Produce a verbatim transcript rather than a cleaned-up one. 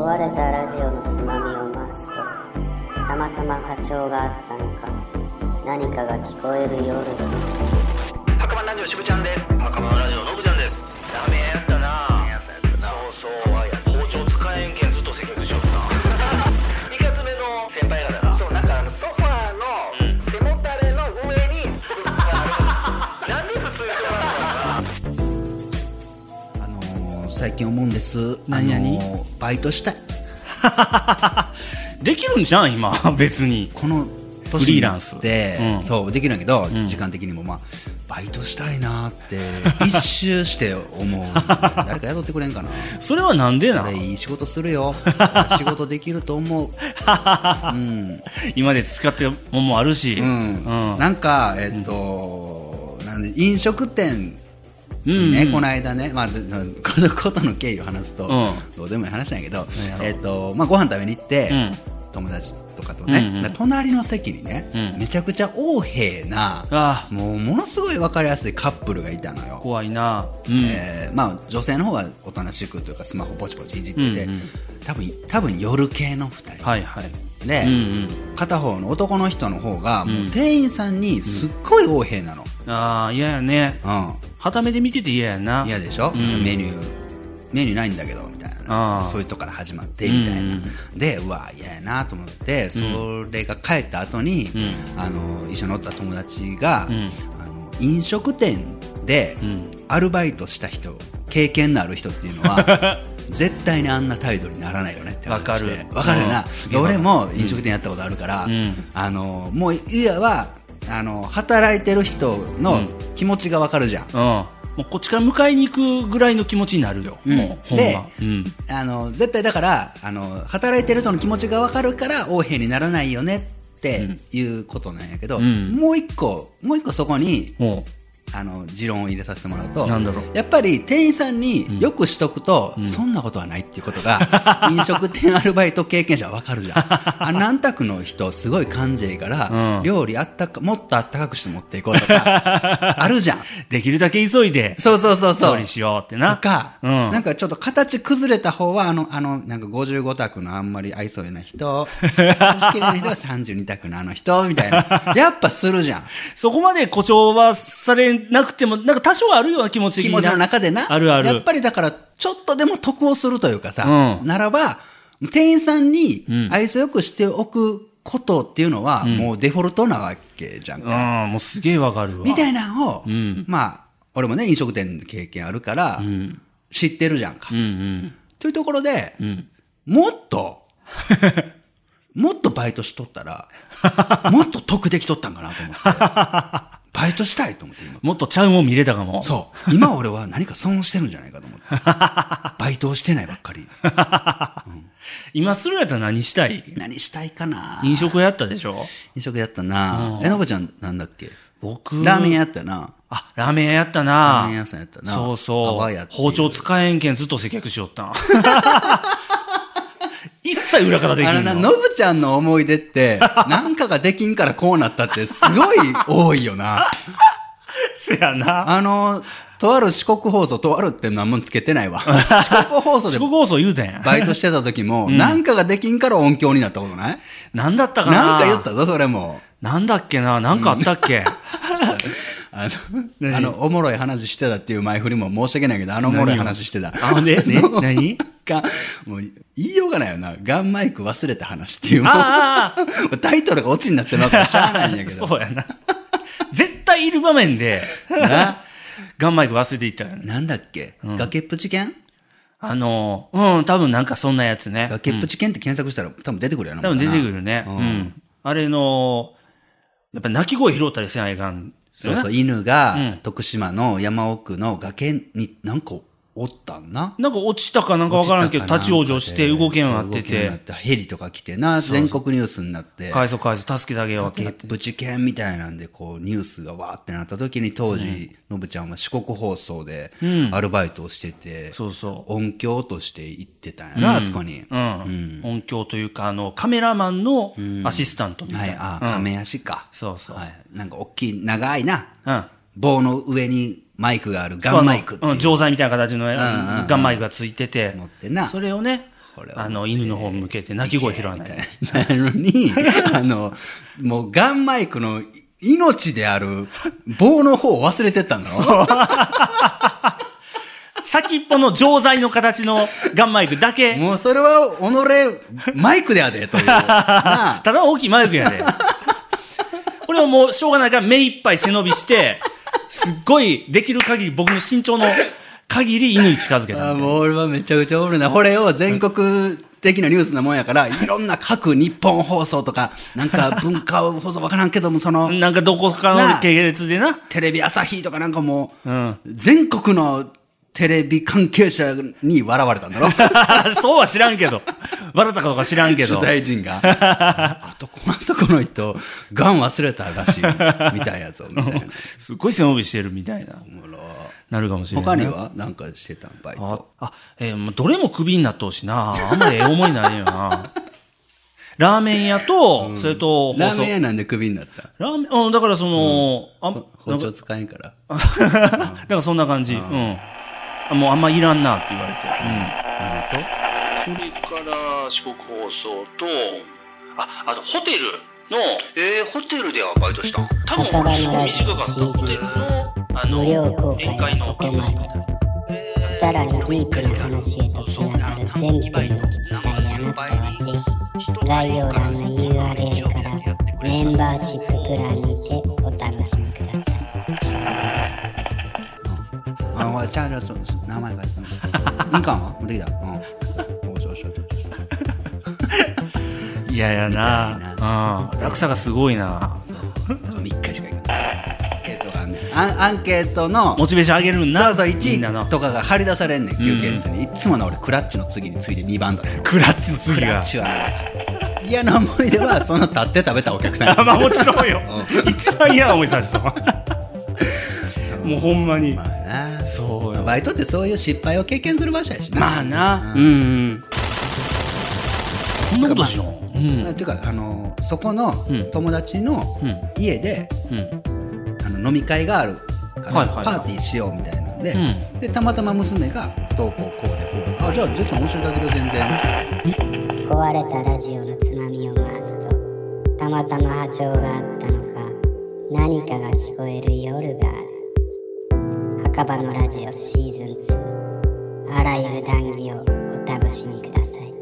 壊れたラジオのつまみを回すと、たまたま波長があったのか、何かが聞こえる夜。 墓場ラジオしぶちゃんです。墓場ラジオのぶちゃんです。ラーメン屋やったな。ラーメン屋さんやったな。そうそう包丁使えんけんずっと接客しよったいかつめの先輩方が、そうなんかあのソファーの背もたれの上にフルーツがあるなんで普通にそうなのかな。 あのー、最近思うんです。 何々、 あのー、バイトしたいできるんじゃん今別にこのフリーランスで、 うん、 そうできるんだけど、 うん、 時間的にもまあバイトしたいなって一周して思う誰か雇ってくれんかな。 それはなんでな。 俺いい仕事するよ仕事できると思う、うん、 今で培ってるもんもあるし、 うんうん、なんかえっと、うん、なんで飲食店ね、うんうん、この間ね、まあ、このことの経緯を話すと、うん、どうでもいい話なんやけど、えっとまあ、ご飯食べに行って、うん、友達とかとね、うんうん、隣の席にね、うん、めちゃくちゃ横柄なもうものすごい分かりやすいカップルがいたのよ。 怖いな、 うんえーまあ、女性の方はおとなしくというかスマホポチポチいじってて、うんうん、多分多分夜系のふたり、 はいはい、 で、うんうん、片方の男の人の方がもう店員さんにすっごい横柄なの、 うん、ああ嫌やね、うん、傍目で見てて嫌やな。 嫌でしょ、うん、メニューメニューないんだけどみたいな、そういうとこから始まってみたいな、うん、でうわ嫌やなと思って、それが帰った後に、うん、あの一緒におった友達が、うん、あの飲食店でアルバイトした人、経験のある人っていうのは絶対にあんな態度にならないよねって話して。わかるわかるな、うん、俺も飲食店やったことあるから、うん、あのもういやはあの働いてる人の気持ちがわかるじゃん、うんうんもうこっちから迎えに行くぐらいの気持ちになるよ、うん、もうで、 うん、 あの絶対だからあの働いてる人の気持ちが分かるから横柄にならないよねっていうことなんやけど、うん、もう一個もう一個そこにあの持論を入れさせてもらうと、 なんだろう、 やっぱり店員さんによくしとくと、うん、そんなことはないっていうことが飲食店アルバイト経験者は分かるじゃんあ何択の人すごい感じいいから、うん、料理あったかもっとあったかくして持っていこうとかあるじゃんできるだけ急いでそうそうそうそう調理しようってなとか、うん、なんかちょっと形崩れた方はあのあのなんかごじゅうご択のあんまり愛想な人好きな人はさんじゅうに択のあの人みたいなやっぱするじゃんそこまで誇張はされなくてもなんか多少あるような気持ち気持ちの中でなあるある。 やっぱりだからちょっとでも得をするというかさ、うん、ならば店員さんに愛想よくしておくことっていうのは、うん、もうデフォルトなわけじゃんか、 うん、もうすげえわかるわみたいなのを、うん、まあ俺もね飲食店の経験あるから、うん、知ってるじゃんか、うんうん、というところで、うん、もっともっとバイトしとったらもっと得できとったんかなと思ってバイトしたいと思って今もっとちゃうもん見れたかも。 そう今俺は何か損してるんじゃないかと思ってバイトをしてないばっかり、 うん、今するやったら何したい何したいかな。 飲食やったでしょ。 飲食やったな、うん、えのぶちゃんなんだっけ。 僕ラーメン屋やったなあラーメン屋やったなラーメン屋さんやったなそうそう包丁使えんけんずっと接客しよった一切裏方できんの。 あのな、のぶちゃんの思い出って、なんかができんからこうなったってすごい多いよな。 せやな。 あの、とある四国放送、とあるって何もつけてないわ。四国放送で。 四国放送言うたやん。 バイトしてた時も、うん、なんかができんから音響になったことない？ なんだったかな。 なんか言ったぞ、それも。 なんだっけな、なんかあったっけ。 あの、あの、おもろい話してたっていう前振りも申し訳ないけど、あのおもろい話してた。 あ、で、ね、何が、もう、言いようがないよな。ガンマイク忘れた話っていう。ああタイトルがオチになってるのかしゃあないんやけど。 そうやな。絶対いる場面で、な、ガンマイク忘れていったよね。 なんだっけ、うん、崖っぷち犬あの、うん、多分なんかそんなやつね。 崖っぷち犬って検索したら多分出てくるやな。 多分出てくるね。うん。うん、あれの、やっぱ鳴き声拾ったりせないかん。 そうそう、犬が、うん、徳島の山奥の崖になんかおったんな。 なんか落ちたかなんかわからんけど、立ち往生して動けんようになってて。 ってヘリとか来てな、全国ニュースになって。 返そう返そう、助けてあげようってなって。 崖っぷち犬みたいなんで、こう、ニュースがわーってなった時に、当時、のぶちゃんは四国放送で、アルバイトをしてて、うん、そうそう。音響として行ってたんやな、うん、あそこに、 うんうん。音響というか、あの、カメラマンのアシスタントみたいな。 うん、はい、あ、亀足か。 そうそう。はい。 なんか大きい、長いな。うん。棒の上にマイクがあるガンマイクっていう、 うん、錠剤みたいな形のガンマイクがついてて、 持ってな、 それをねあの犬の方向けて鳴き声拾わない。 なのに、あの、もうガンマイクの命である棒の方を忘れてったんだろ先っぽの錠剤の形のガンマイクだけ。 もうそれは己マイクでやでという。ただ大きいマイクやで。これはもうしょうがないから目いっぱい背伸びして、すっごいできる限り僕の身長の限り犬に近づけた。 あ、もう俺はめちゃくちゃおるな。これを全国的なニュースなもんやから、いろんな各日本放送とか、なんか文化放送わからんけども、その、 なんかどこかの系列でな。 テレビ朝日とかなんかもう、うん、全国のテレビ関係者に笑われたんだろそうは知らんけど。笑ったかどうか知らんけど。 取材陣が。あと、このそこの人、ガン忘れたらしい。みたいなやつを、みたいな。 すっごい背伸びしてるみたいな。なるかもしれない。 他にはなんかしてたんバイト。 あ、あえー、どれもクビになっとうしな。あんまりええ思いになれんよな。ラーメン屋と、うん、それと、 ラーメン屋なんでクビになった？ ラーメン、うん、だからその、 うん、あ包丁使えんから。 だからそんな感じ。うん。もうあんまいらんなって言われて。うん。 それから四国放送と、あ、あとホテルの、えー、ホテルではバイトしたん？多分短かった。ホテルの、あの、宴会のここまで。 さらにディープな話へとつながる全編を聞きたいあなたはぜひ概要欄の ユーアールエル からメンバーシッププランにてお楽しみください。 あ、おい、ちゃうちゃう、名前書いてた。いいかんわ、持ってきた。うん。おしょおしょ。 いややな。うん。落差がすごいな。 みっかしか行かない。アン、アンケートのモチベーション上げるんな。 そうそう、いちいとかが張り出されんねん、休憩室に。いつもの俺クラッチの次に次いでにばんだね。 クラッチの次が。 クラッチはね、嫌な思い出はその立って食べたお客さん。 まあもちろんよ。一番嫌な思いさせた。もうほんまに。 まあな。 そうよ。 バイトってそういう失敗を経験する場所やしな。 まあな。うんうん。そんなことしよう。うん。 ていうか、あの、そこの友達の家で、あの飲み会があるから、はいはいはい、パーティーしようみたいなんで、うん、でたまたま娘がどうこうこうでこう、あ、じゃあ絶対面白いだけど全然壊れたラジオのつまみを回すとたまたま波長があったのか何かが聞こえる夜がある。墓場のラジオシーズンツー、あらゆる談義をお楽しみください。